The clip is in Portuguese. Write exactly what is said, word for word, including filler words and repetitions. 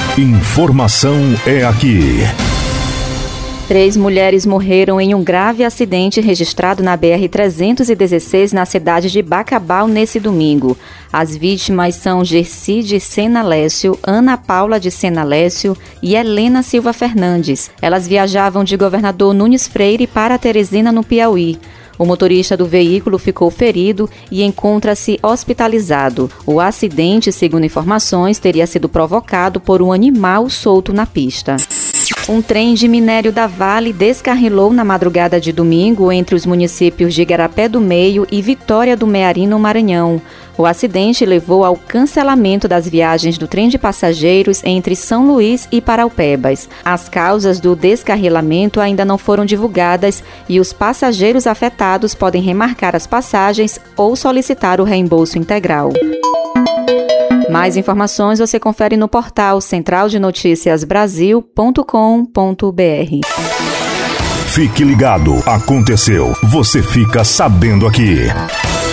Informação é aqui. Três mulheres morreram em um grave acidente registrado na B R trezentos e dezesseis na cidade de Bacabal nesse domingo. As vítimas são Gerci de Sena Lécio, Ana Paula de Sena Lécio e Helena Silva Fernandes. Elas viajavam de Governador Nunes Freire para Teresina, no Piauí. O motorista do veículo ficou ferido e encontra-se hospitalizado. O acidente, segundo informações, teria sido provocado por um animal solto na pista. Um trem de minério da Vale descarrilou na madrugada de domingo entre os municípios de Igarapé do Meio e Vitória do Mearim, no Maranhão. O acidente levou ao cancelamento das viagens do trem de passageiros entre São Luís e Paraupebas. As causas do descarrilamento ainda não foram divulgadas e os passageiros afetados podem remarcar as passagens ou solicitar o reembolso integral. Mais informações você confere no portal central de noticias brasil ponto com ponto br. Fique ligado, aconteceu, você fica sabendo aqui.